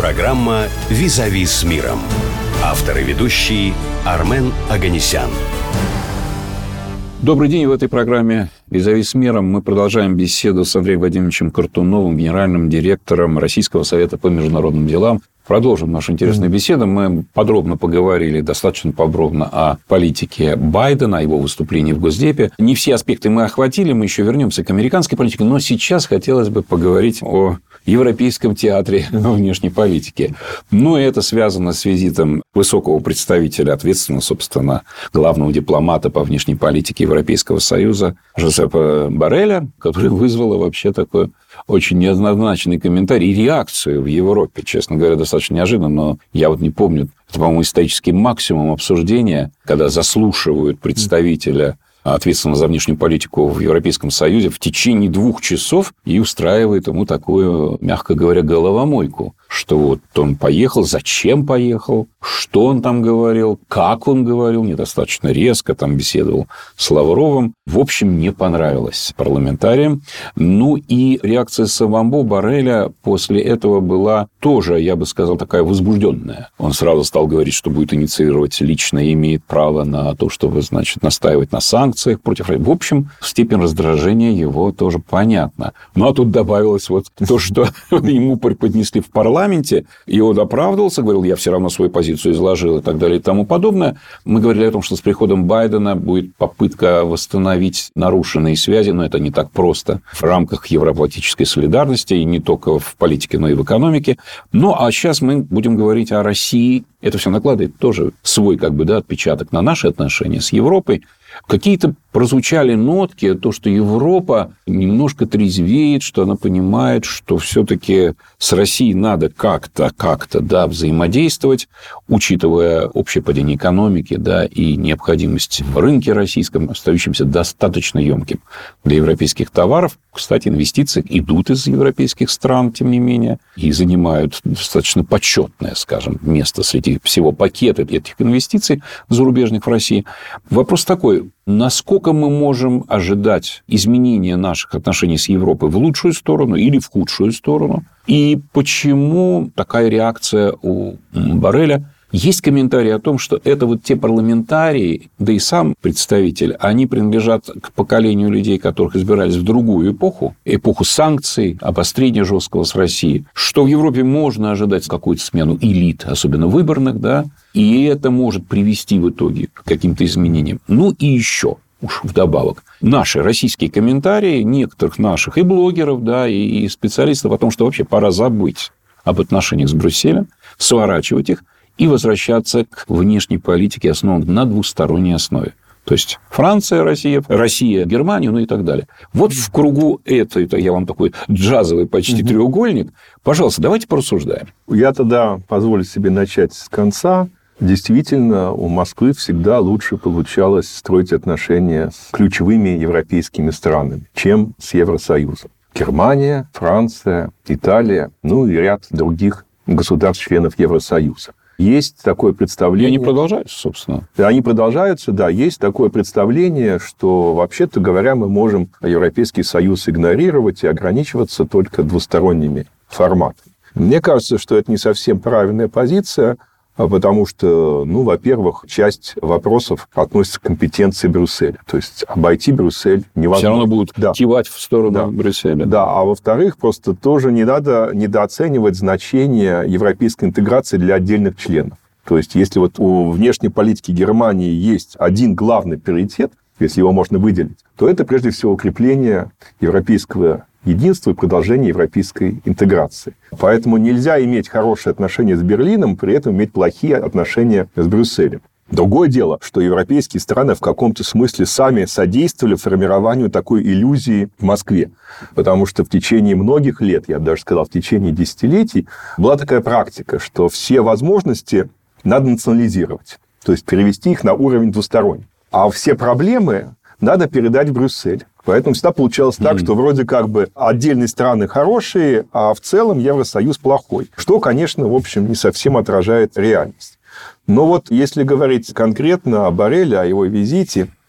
Программа «Визави с миром». Автор и ведущий Армен Оганесян. Добрый день. В этой программе «Визави с миром» мы продолжаем беседу с Андреем Владимировичем Картуновым, генеральным директором Российского совета по международным делам. Продолжим нашу интересную беседу. Мы подробно поговорили, достаточно подробно, о политике Байдена, о его выступлении в Госдепе. Не все аспекты мы охватили, мы еще вернемся к американской политике, но сейчас хотелось бы поговорить о европейском театре внешней политики. Но это связано с визитом высокого представителя, ответственного, собственно, главного дипломата по внешней политике Европейского Союза Жозепа Борреля, который вызвало вообще такой очень неоднозначный комментарий и реакцию в Европе. Честно говоря, достаточно неожиданно, но я вот не помню. Это, по-моему, исторический максимум обсуждения, когда заслушивают представителя, ответственного за внешнюю политику в Европейском Союзе, в течение 2 часов и устраивает ему такую, мягко говоря, головомойку, что вот он поехал, зачем поехал, что он там говорил, как он говорил, недостаточно резко там беседовал с Лавровым. В общем, не понравилось парламентариям. Ну и реакция самого Борреля после этого была тоже, я бы сказал, такая возбужденная. Он сразу стал говорить, что будет инициировать лично, имеет право на то, чтобы, значит, настаивать на санкциях против России. В общем, степень раздражения его тоже понятна. Ну, а тут добавилось вот то, что ему преподнесли в парламенте, и он оправдывался, говорил, я все равно свою позицию изложил и так далее и тому подобное. Мы говорили о том, что с приходом Байдена будет попытка восстановить нарушенные связи, но это не так просто в рамках евроатлантической солидарности, и не только в политике, но и в экономике. Ну, а сейчас мы будем говорить о России. Это все накладывает тоже свой отпечаток на наши отношения с Европой. Какие-то прозвучали нотки, то, что Европа немножко трезвеет, что она понимает, что все-таки с Россией надо как-то взаимодействовать, учитывая общее падение экономики, и необходимость в рынке российском, остающемся достаточно емким для европейских товаров. Кстати, инвестиции идут из европейских стран, тем не менее, и занимают достаточно почетное, скажем, место среди всего пакета этих инвестиций зарубежных в России. Вопрос такой: насколько мы можем ожидать изменения наших отношений с Европой в лучшую сторону или в худшую сторону? И почему такая реакция у Борреля? Есть комментарии о том, что это вот те парламентарии, да и сам представитель, они принадлежат к поколению людей, которых избирались в другую эпоху санкций, обострения жесткого с Россией, что в Европе можно ожидать какую-то смену элит, особенно выборных, и это может привести в итоге к каким-то изменениям. Ну и еще, уж вдобавок, наши российские комментарии некоторых наших и блогеров, и специалистов о том, что вообще пора забыть об отношениях с Брюсселем, сворачивать их и возвращаться к внешней политике, основанной на двусторонней основе. То есть Франция, Россия, Германия, и так далее. Вот в кругу это я вам такой джазовый почти треугольник. Пожалуйста, давайте порассуждаем. Я тогда позволю себе начать с конца. Действительно, у Москвы всегда лучше получалось строить отношения с ключевыми европейскими странами, чем с Евросоюзом. Германия, Франция, Италия, и ряд других государств-членов Евросоюза. Есть такое представление... И они продолжаются, собственно. Они продолжаются, Есть такое представление, что, вообще-то говоря, мы можем Европейский Союз игнорировать и ограничиваться только двусторонними форматами. Мне кажется, что это не совсем правильная позиция, потому что, во-первых, часть вопросов относится к компетенции Брюсселя. То есть обойти Брюссель невозможно. Все равно будут кивать в сторону Брюсселя. А во-вторых, просто тоже не надо недооценивать значение европейской интеграции для отдельных членов. То есть, если вот у внешней политики Германии есть один главный приоритет, если его можно выделить, то это, прежде всего, укрепление европейского единство и продолжение европейской интеграции. Поэтому нельзя иметь хорошие отношения с Берлином, при этом иметь плохие отношения с Брюсселем. Другое дело, что европейские страны в каком-то смысле сами содействовали формированию такой иллюзии в Москве. Потому что в течение многих лет, я бы даже сказал, в течение десятилетий, была такая практика, что все возможности надо национализировать. То есть перевести их на уровень двусторонний. А все проблемы надо передать в Брюссель. Поэтому всегда получалось так, что вроде отдельные страны хорошие, а в целом Евросоюз плохой. Что, конечно, в общем, не совсем отражает реальность. Но вот если говорить конкретно о Борреле, о его визите,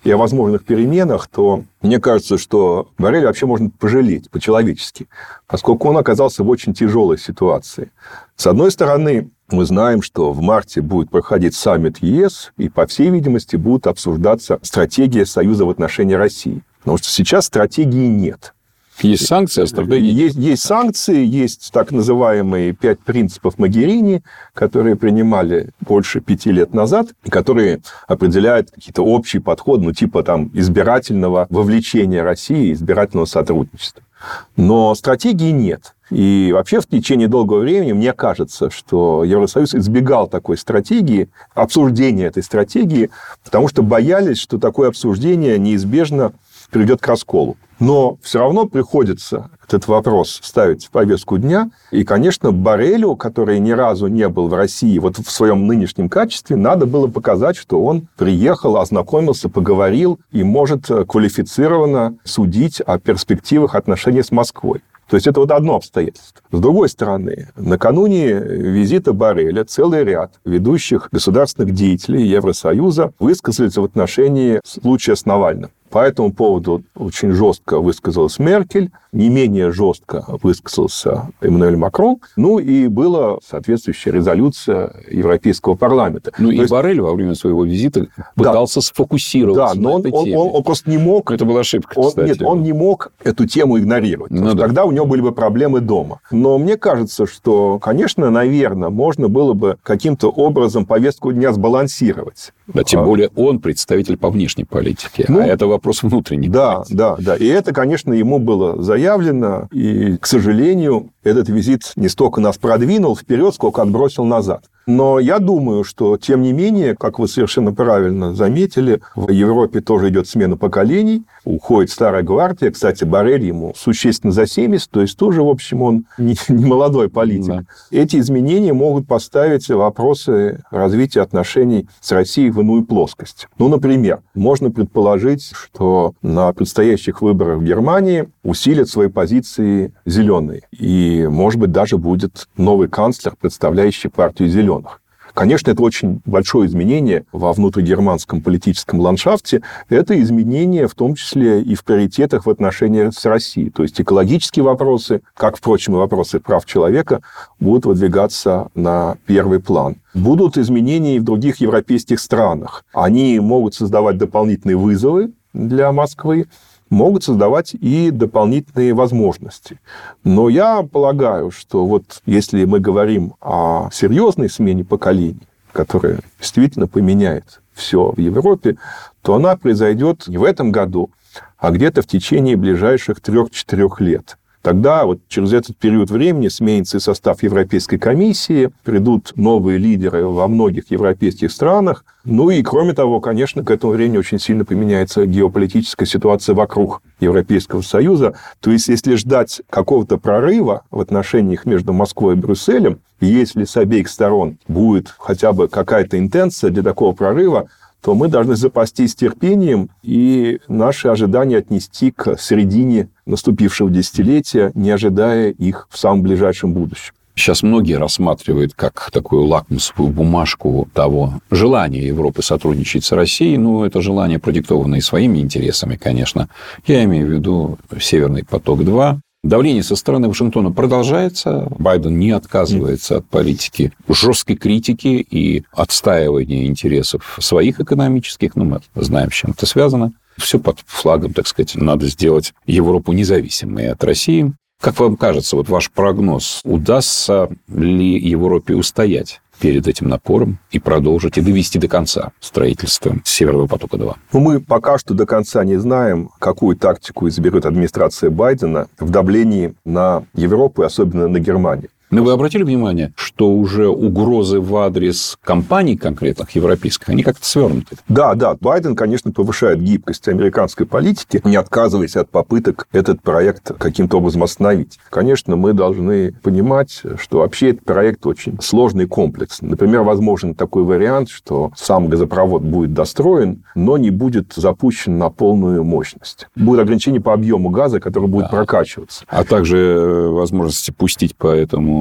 и о возможных переменах, то мне кажется, что Борреля вообще можно пожалеть по-человечески, поскольку он оказался в очень тяжелой ситуации. С одной стороны, мы знаем, что в марте будет проходить саммит ЕС, и, по всей видимости, будет обсуждаться стратегия Союза в отношении России. Потому что сейчас стратегии нет. Есть санкции, а стратегии? Есть санкции, есть так называемые 5 принципов Могерини, которые принимали больше 5 лет назад, и которые определяют какие-то общие подходы, типа там избирательного вовлечения России, избирательного сотрудничества. Но стратегии нет. И вообще в течение долгого времени мне кажется, что Евросоюз избегал такой стратегии, обсуждения этой стратегии, потому что боялись, что такое обсуждение неизбежно приведет к расколу. Но все равно приходится этот вопрос ставить в повестку дня. И, конечно, Боррелю, который ни разу не был в России вот в своем нынешнем качестве, надо было показать, что он приехал, ознакомился, поговорил и может квалифицированно судить о перспективах отношений с Москвой. То есть, это вот одно обстоятельство. С другой стороны, накануне визита Борреля целый ряд ведущих государственных деятелей Евросоюза высказались в отношении случая с Навальным. По этому поводу очень жестко высказалась Меркель, не менее жестко высказался Эммануэль Макрон, ну и была соответствующая резолюция Европейского парламента. Ну и Боррель во время своего визита пытался сфокусироваться на этой теме. Он просто не мог... Это была ошибка, кстати. Нет, он не мог эту тему игнорировать. Тогда у него были бы проблемы дома. Но мне кажется, что, конечно, наверное, можно было бы каким-то образом повестку дня сбалансировать. Да, тем более он представитель по внешней политике, а это вопрос внутренний. Да. И это, конечно, ему было заявлено. И, к сожалению, этот визит не столько нас продвинул вперед, сколько отбросил назад. Но я думаю, что, тем не менее, как вы совершенно правильно заметили, в Европе тоже идет смена поколений, уходит старая гвардия. Кстати, Боррель ему существенно за 70, то есть тоже, в общем, он не молодой политик. Да. Эти изменения могут поставить вопросы развития отношений с Россией в иную плоскость. Ну, например, можно предположить, что на предстоящих выборах в Германии усилят свои позиции зеленые. И, может быть, даже будет новый канцлер, представляющий партию зеленых. Конечно, это очень большое изменение во внутригерманском политическом ландшафте. Это изменение, в том числе, и в приоритетах в отношениях с Россией. То есть, экологические вопросы, как, впрочем, и вопросы прав человека, будут выдвигаться на первый план. Будут изменения и в других европейских странах. Они могут создавать дополнительные вызовы для Москвы, могут создавать и дополнительные возможности. Но я полагаю, что вот если мы говорим о серьезной смене поколений, которая действительно поменяет все в Европе, то она произойдет не в этом году, а где-то в течение ближайших 3-4 лет. Тогда вот через этот период времени сменится и состав Европейской комиссии, придут новые лидеры во многих европейских странах. Ну и, кроме того, конечно, к этому времени очень сильно поменяется геополитическая ситуация вокруг Европейского Союза. То есть, если ждать какого-то прорыва в отношениях между Москвой и Брюсселем, если с обеих сторон будет хотя бы какая-то интенция для такого прорыва, то мы должны запастись терпением и наши ожидания отнести к середине наступившего десятилетия, не ожидая их в самом ближайшем будущем. Сейчас многие рассматривают как такую лакмусовую бумажку того желания Европы сотрудничать с Россией. Ну, это желание продиктовано и своими интересами, конечно. Я имею в виду «Северный поток-2». Давление со стороны Вашингтона продолжается. Байден не отказывается от политики жесткой критики и отстаивания интересов своих экономических. Ну, мы знаем, с чем это связано. Все под флагом, так сказать, надо сделать Европу независимой от России. Как вам кажется, вот ваш прогноз, удастся ли Европе устоять перед этим напором и продолжить, и довести до конца строительство Северного потока-2? Ну, мы пока что до конца не знаем, какую тактику изберет администрация Байдена в давлении на Европу, и особенно на Германию. Но вы обратили внимание, что уже угрозы в адрес компаний конкретных европейских, они как-то свернуты? Да. Байден, конечно, повышает гибкость американской политики, не отказываясь от попыток этот проект каким-то образом остановить. Конечно, мы должны понимать, что вообще этот проект очень сложный комплекс. Например, возможен такой вариант, что сам газопровод будет достроен, но не будет запущен на полную мощность. Будет ограничение по объему газа, который будет прокачиваться. А также возможность пустить по этому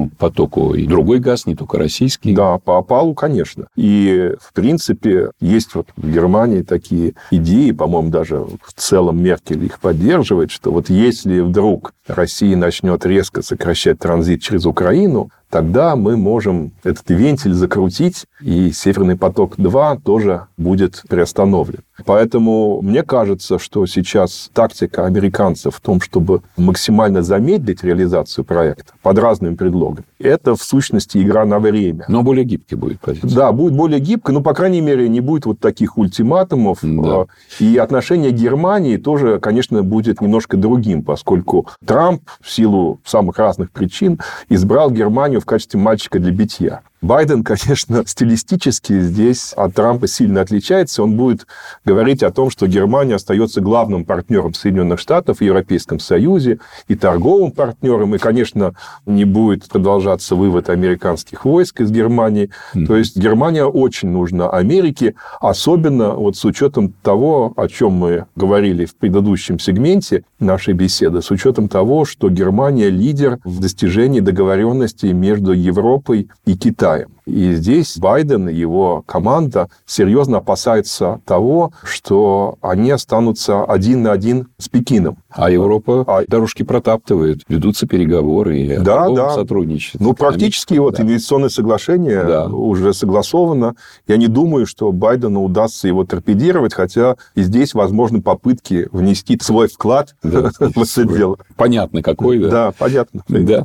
Северному потоку и другой газ, не только российский. Да, по опалу, конечно. И, в принципе, есть вот в Германии такие идеи, по-моему, даже в целом Меркель их поддерживает, что вот если вдруг Россия начнет резко сокращать транзит через Украину, тогда мы можем этот вентиль закрутить, и «Северный поток-2» тоже будет приостановлен. Поэтому мне кажется, что сейчас тактика американцев в том, чтобы максимально замедлить реализацию проекта под разными предлогами, это, в сущности, игра на время. Но более гибкий будет позиция. Да, будет более гибко, но, по крайней мере, не будет вот таких ультиматумов. Да. И отношение Германии тоже, конечно, будет немножко другим, поскольку Трамп в силу самых разных причин избрал Германию в качестве мальчика для битья. Байден, конечно, стилистически здесь от Трампа сильно отличается. Он будет говорить о том, что Германия остается главным партнером Соединенных Штатов в Европейском Союзе и торговым партнером. И, конечно, не будет продолжаться вывод американских войск из Германии. То есть Германия очень нужна Америке, особенно вот с учетом того, о чем мы говорили в предыдущем сегменте нашей беседы, с учетом того, что Германия лидер в достижении договоренности между Европой и Китаем. И здесь Байден и его команда серьезно опасаются того, что они останутся один на один с Пекином. А Европа дорожки протаптывает, ведутся переговоры и сотрудничество. Ну, практически вот инвестиционное соглашение уже согласовано. Я не думаю, что Байдену удастся его торпедировать, хотя и здесь возможны попытки внести свой вклад в это дело. Понятно, какой, да? Да, понятно. Да.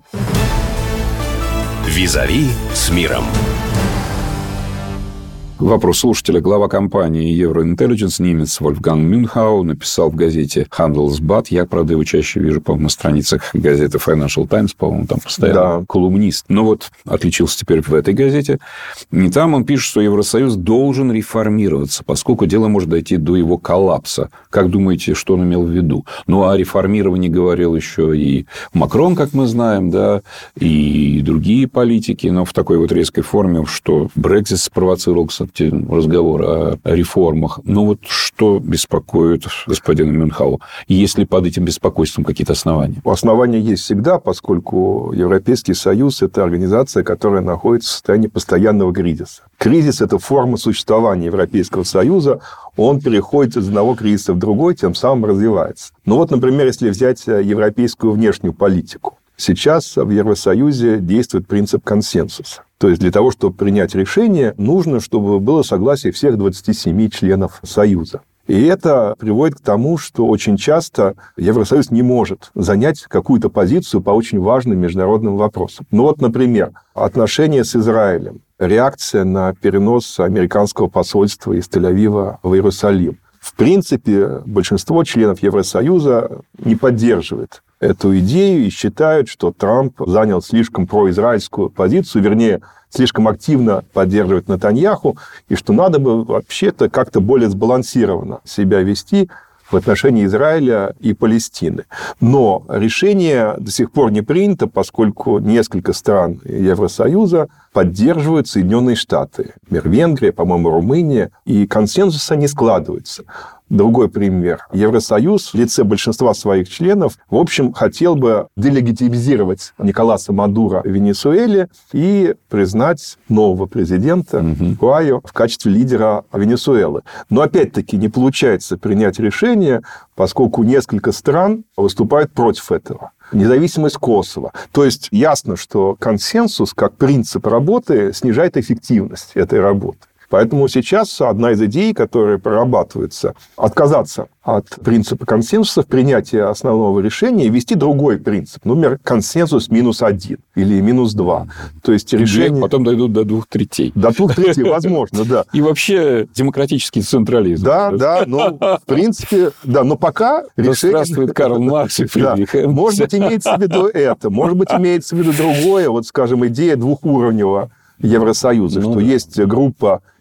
«Визави с миром». Вопрос слушателя. Глава компании Евроинтеллигенс, немец Вольфганг Мюнхау, написал в газете Handelsblatt. Я, правда, его чаще вижу, по-моему, на страницах газеты Financial Times, по-моему, там постоянно колумнист. Но вот отличился теперь в этой газете. И там он пишет, что Евросоюз должен реформироваться, поскольку дело может дойти до его коллапса. Как думаете, что он имел в виду? Ну, о реформировании говорил еще и Макрон, как мы знаем, да, и другие политики, но в такой вот резкой форме, что Брексит спровоцировал, кстати, разговор о реформах. Ну, вот что беспокоит господина Мюнхау? Есть ли под этим беспокойством какие-то основания? Основания есть всегда, поскольку Европейский Союз – это организация, которая находится в состоянии постоянного кризиса. Кризис – это форма существования Европейского Союза. Он переходит из одного кризиса в другой, тем самым развивается. Ну, вот, например, если взять европейскую внешнюю политику. Сейчас в Евросоюзе действует принцип консенсуса. То есть для того, чтобы принять решение, нужно, чтобы было согласие всех 27 членов Союза. И это приводит к тому, что очень часто Евросоюз не может занять какую-то позицию по очень важным международным вопросам. Ну вот, например, отношения с Израилем, реакция на перенос американского посольства из Тель-Авива в Иерусалим. В принципе, большинство членов Евросоюза не поддерживает эту идею и считают, что Трамп занял слишком произраильскую позицию, вернее, слишком активно поддерживает Нетаньяху, и что надо бы вообще-то как-то более сбалансированно себя вести в отношении Израиля и Палестины. Но решение до сих пор не принято, поскольку несколько стран Евросоюза поддерживают Соединенные Штаты. Например, Венгрия, по-моему, Румыния. И консенсуса не складывается. Другой пример. Евросоюз в лице большинства своих членов, в общем, хотел бы делегитимизировать Николаса Мадуро в Венесуэле и признать нового президента Гуайдо в качестве лидера Венесуэлы. Но, опять-таки, не получается принять решение, поскольку несколько стран выступают против этого. Независимость Косово. То есть, ясно, что консенсус, как принцип работы, снижает эффективность этой работы. Поэтому сейчас одна из идей, которая прорабатывается, отказаться от принципа консенсуса в принятии основного решения и ввести другой принцип. Например, консенсус -1 или -2. То есть решение... Потом дойдут до 2/3. До 2/3, возможно, да. И вообще демократический централизм. Да, ну, в принципе, да, но пока решение... Здравствует Карл Маркс и Фридрих Энгельс. Может быть, имеется в виду это, может быть, имеется в виду другое, вот, скажем, идея двухуровневого Евросоюза, что есть группа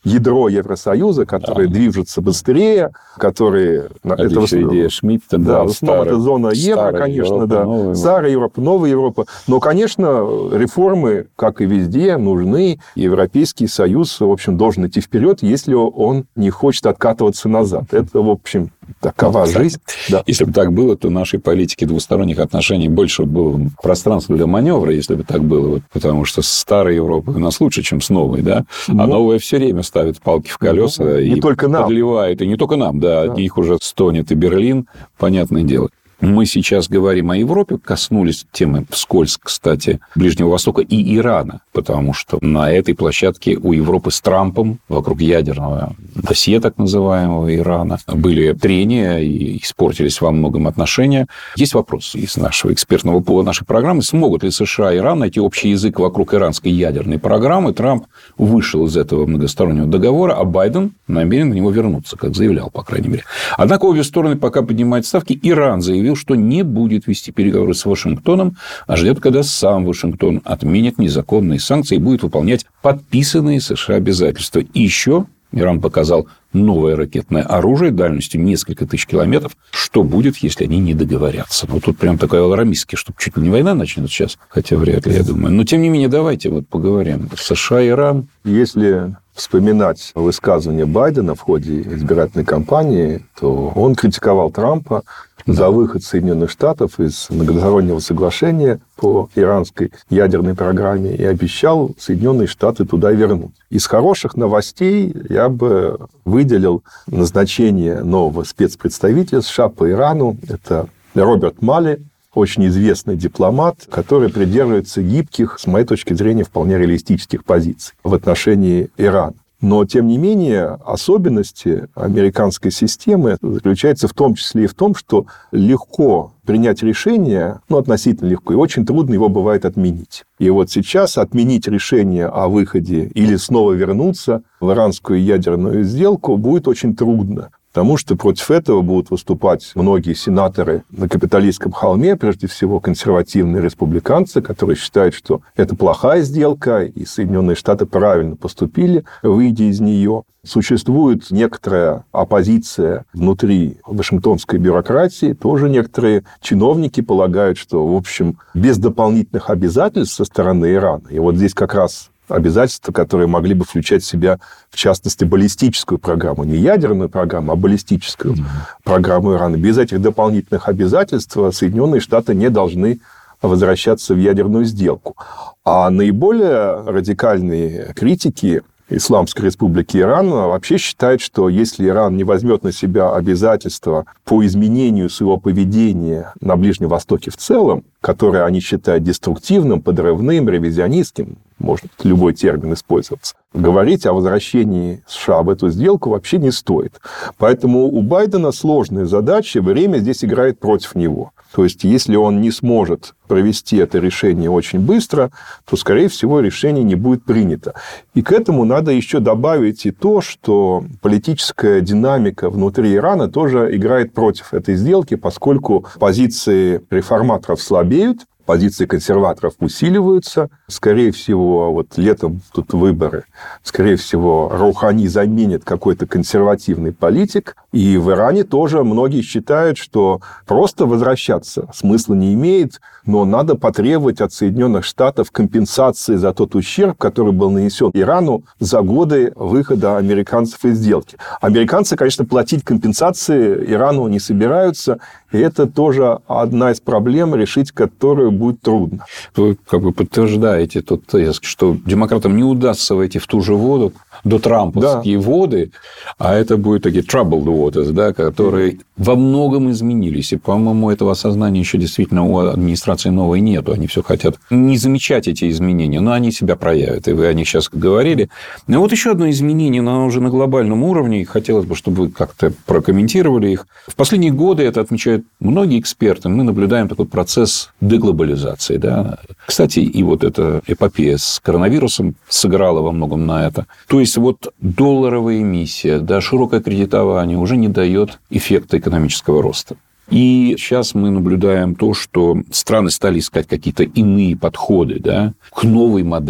ядро Евросоюза, которые движутся быстрее, которые... Это еще идея Шмидта, да, в основном это зона евро, конечно, Европа, старая Европа, новая Европа. Но, конечно, реформы, как и везде, нужны. Европейский Союз, в общем, должен идти вперед, если он не хочет откатываться назад. Это, в общем, такова жизнь. Да. Если бы так было, то нашей политике двусторонних отношений больше было пространства для маневра, если бы так было. Потому что старая Европа у нас лучше, чем с новой, да? А новая все время ставит палки в колеса и подливает. И не только нам, да. От них уже стонет и Берлин, понятное дело. Мы сейчас говорим о Европе, коснулись темы вскользь, кстати, Ближнего Востока и Ирана, потому что на этой площадке у Европы с Трампом вокруг ядерного досье, так называемого, Ирана, были трения и испортились во многом отношения. Есть вопрос из нашего экспертного пула нашей программы, смогут ли США и Иран найти общий язык вокруг иранской ядерной программы. Трамп вышел из этого многостороннего договора, а Байден намерен на него вернуться, как заявлял, по крайней мере. Однако обе стороны пока поднимают ставки. Иран заявил, что не будет вести переговоры с Вашингтоном, а ждет, когда сам Вашингтон отменит незаконные санкции и будет выполнять подписанные США обязательства. И еще Иран показал новое ракетное оружие дальностью несколько тысяч километров. Что будет, если они не договорятся? Ну, тут прям такая алармистская, что чуть ли не война начнется сейчас, хотя вряд ли, я думаю. Но, тем не менее, давайте вот поговорим. США, Иран. Если вспоминать высказывания Байдена в ходе избирательной кампании, то он критиковал Трампа за выход Соединенных Штатов из многостороннего соглашения по иранской ядерной программе и обещал Соединенные Штаты туда вернуть. Из хороших новостей я бы выделил назначение нового спецпредставителя США по Ирану. Это Роберт Малли, очень известный дипломат, который придерживается гибких, с моей точки зрения, вполне реалистических позиций в отношении Ирана. Но, тем не менее, особенности американской системы заключаются в том числе и в том, что легко принять решение, относительно легко, и очень трудно его бывает отменить. И вот сейчас отменить решение о выходе или снова вернуться в иранскую ядерную сделку будет очень трудно. Потому что против этого будут выступать многие сенаторы на капитолийском холме, прежде всего консервативные республиканцы, которые считают, что это плохая сделка, и Соединенные Штаты правильно поступили, выйдя из нее. Существует некоторая оппозиция внутри вашингтонской бюрократии. Тоже некоторые чиновники полагают, что, в общем, без дополнительных обязательств со стороны Ирана, и вот здесь как раз обязательства, которые могли бы включать в себя, в частности, баллистическую программу. Не ядерную программу, а баллистическую программу Ирана. Без этих дополнительных обязательств Соединенные Штаты не должны возвращаться в ядерную сделку. А наиболее радикальные критики Исламской Республики Иран вообще считают, что если Иран не возьмет на себя обязательства по изменению своего поведения на Ближнем Востоке в целом, которое они считают деструктивным, подрывным, ревизионистским, может любой термин использоваться, говорить о возвращении США в эту сделку вообще не стоит. Поэтому у Байдена сложная задача, время здесь играет против него. То есть, если он не сможет провести это решение очень быстро, то, скорее всего, решение не будет принято. И к этому надо еще добавить и то, что политическая динамика внутри Ирана тоже играет против этой сделки, поскольку позиции реформаторов слабеют, позиции консерваторов усиливаются. Скорее всего, вот летом тут выборы. Скорее всего, Роухани заменит какой-то консервативный политик. И в Иране тоже многие считают, что просто возвращаться смысла не имеет, но надо потребовать от Соединенных Штатов компенсации за тот ущерб, который был нанесен Ирану за годы выхода американцев из сделки. Американцы, конечно, платить компенсации Ирану не собираются, и это тоже одна из проблем, решить которую будет трудно. Вы как бы подтверждаете тот тезис, что демократам не удастся войти в ту же воду, до трамповские воды, а это будут такие troubled waters, да, которые во многом изменились. И, по-моему, этого осознания еще действительно у администрации новой нету. Они все хотят не замечать эти изменения, но они себя проявят. И вы о них сейчас говорили. Но вот еще одно изменение, но оно уже на глобальном уровне. И хотелось бы, чтобы вы как-то прокомментировали их. В последние годы, это отмечают многие эксперты, мы наблюдаем такой процесс деглобализации. Да? Кстати, и вот эта эпопея с коронавирусом сыграла во многом на это. То есть, вот долларовая эмиссия, да, широкое кредитование уже не дает эффекта экономического роста. И сейчас мы наблюдаем то, что страны стали искать какие-то иные подходы, да, к новой модели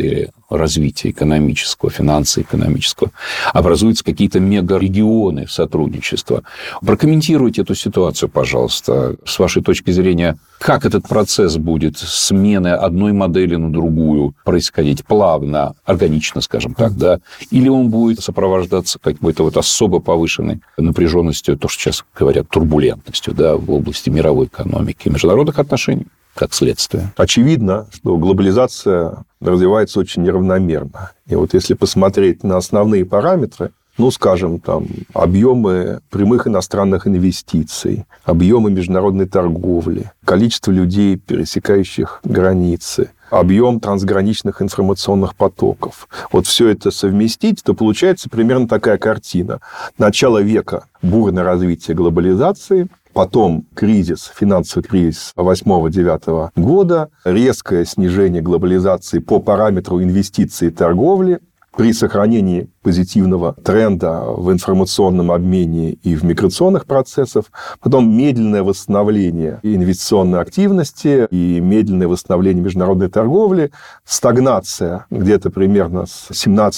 развития экономического, финансово-экономического, образуются какие-то мегарегионы сотрудничества. Прокомментируйте эту ситуацию, пожалуйста, с вашей точки зрения, как этот процесс будет смены одной модели на другую происходить плавно, органично, скажем так, да, или он будет сопровождаться какой-то вот особо повышенной напряженностью, то, что сейчас говорят, турбулентностью, да, в области мировой экономики и международных отношений, как следствие. Очевидно, что глобализация развивается очень неравномерно. И вот если посмотреть на основные параметры, скажем, там, объемы прямых иностранных инвестиций, объемы международной торговли, количество людей, пересекающих границы, объем трансграничных информационных потоков. Вот все это совместить, то получается примерно такая картина. Начало века – бурное развитие глобализации, потом кризис, финансовый кризис 8-9 года, резкое снижение глобализации по параметру инвестиций и торговли, при сохранении позитивного тренда в информационном обмене и в миграционных процессах, потом медленное восстановление инвестиционной активности и медленное восстановление международной торговли, стагнация где-то примерно с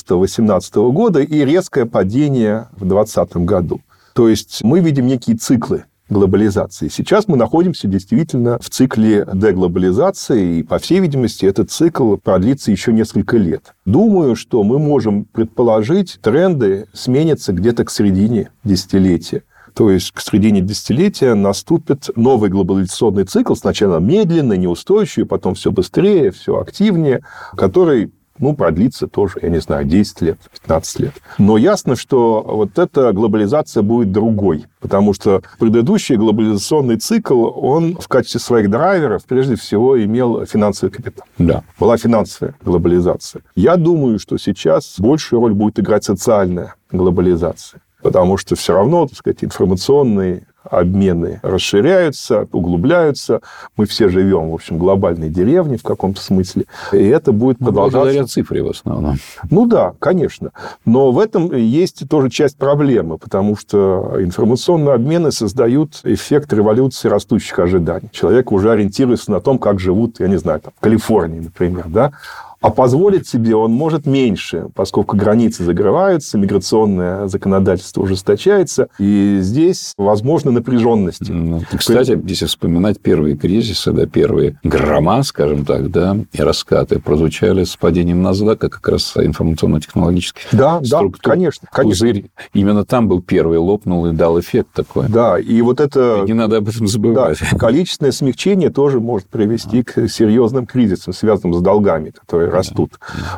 17-18 года и резкое падение в 2020 году. То есть мы видим некие циклы глобализации. Сейчас мы находимся действительно в цикле деглобализации, и, по всей видимости, этот цикл продлится еще несколько лет. Думаю, что мы можем предположить, тренды сменятся где-то к середине десятилетия. То есть к середине десятилетия наступит новый глобализационный цикл, сначала медленно, неустойчивый, потом все быстрее, все активнее, который продлится тоже, 10 лет, 15 лет. Но ясно, что вот эта глобализация будет другой, потому что предыдущий глобализационный цикл, он в качестве своих драйверов прежде всего имел финансовый капитал. Да. Была финансовая глобализация. Я думаю, что сейчас большую роль будет играть социальная глобализация, потому что все равно, информационные обмены расширяются, углубляются. Мы все живем, в общем, в глобальной деревне в каком-то смысле. И это будет продолжаться. Благодаря цифре в основном. Да, конечно. Но в этом есть тоже часть проблемы, потому что информационные обмены создают эффект революции растущих ожиданий. Человек уже ориентируется на том, как живут, в Калифорнии, например, да. А позволить себе он может меньше, поскольку границы закрываются, миграционное законодательство ужесточается, и здесь возможны напряженности. Кстати, если вспоминать первые кризисы, первые грома, скажем так, и раскаты прозвучали с падением NASDAQ, как раз информационно-технологических структур. Да, конечно. Пузырь. Именно там был первый, лопнул и дал эффект такой. Да, и вот это... Не надо об этом забывать. Да, количественное смягчение тоже может привести к серьезным кризисам, связанным с долгами, которые растут.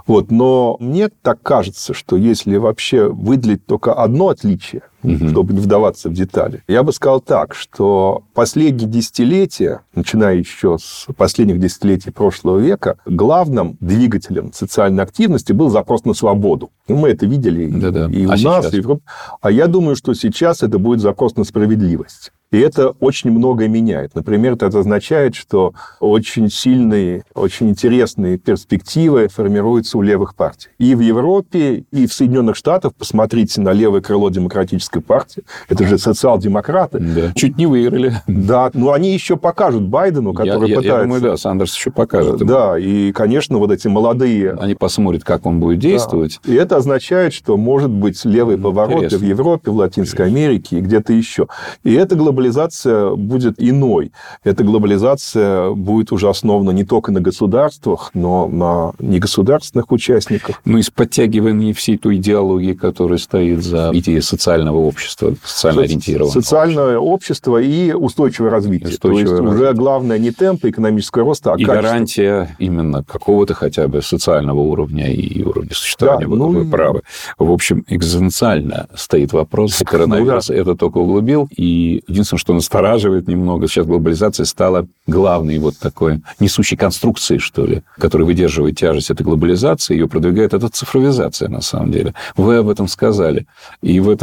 Но мне так кажется, что если вообще выделить только одно отличие, чтобы не вдаваться в детали, я бы сказал так, что последние десятилетия, начиная еще с последних десятилетий прошлого века, главным двигателем социальной активности был запрос на свободу. Мы это видели и у нас, сейчас? И в Европе. А я думаю, что сейчас это будет запрос на справедливость. И это очень многое меняет. Например, это означает, что очень сильные, очень интересные перспективы формируются у левых партий. И в Европе, и в Соединенных Штатах. Посмотрите на левое крыло демократической партии. Это же социал-демократы. Да. Чуть не выиграли. Да, но они еще покажут Байдену, который пытается... Я думаю, Сандерс еще покажет. Да, и, конечно, вот эти молодые... Они посмотрят, как он будет действовать. Да. И это означает, что может быть левые повороты в Европе, в Латинской Америке и где-то еще. И это глобализация будет иной. Эта глобализация будет уже основана не только на государствах, но на негосударственных участниках. И с подтягиванием всей той идеологии, которая стоит за идеей социального общества, социально ориентированного. Социальное общество и устойчивое развитие. То есть уже главное не темп экономического роста, а и качество. Гарантия именно какого-то хотя бы социального уровня и уровня существования. Вы правы. В общем, экзистенциально стоит вопрос. Коронавирус это только углубил. И единственное, что настораживает немного, сейчас глобализация стала главной такой несущей конструкцией, что ли, которая выдерживает тяжесть этой глобализации, ее продвигает, это цифровизация, на самом деле. Вы об этом сказали. И в этом, конечно,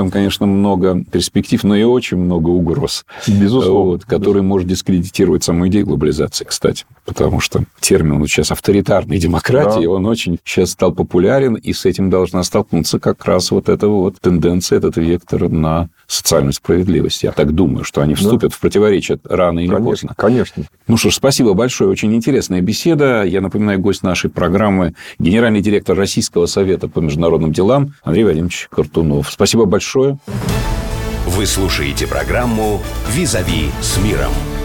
много перспектив, но и очень много угроз. Безусловно. Которые может дискредитировать саму идею глобализации, кстати. Потому что термин сейчас авторитарной демократии, он очень сейчас стал популярен, и с этим должна столкнуться как раз вот эта вот тенденция, этот вектор на социальную справедливость. Я так думаю, что они вступят в противоречие рано или поздно. Конечно. Ну что ж, спасибо большое. Очень интересная беседа. Я напоминаю, гость нашей программы – генеральный директор Российского совета по международным делам Андрей Вадимович Картунов. Спасибо большое. Вы слушаете программу «Визави с миром».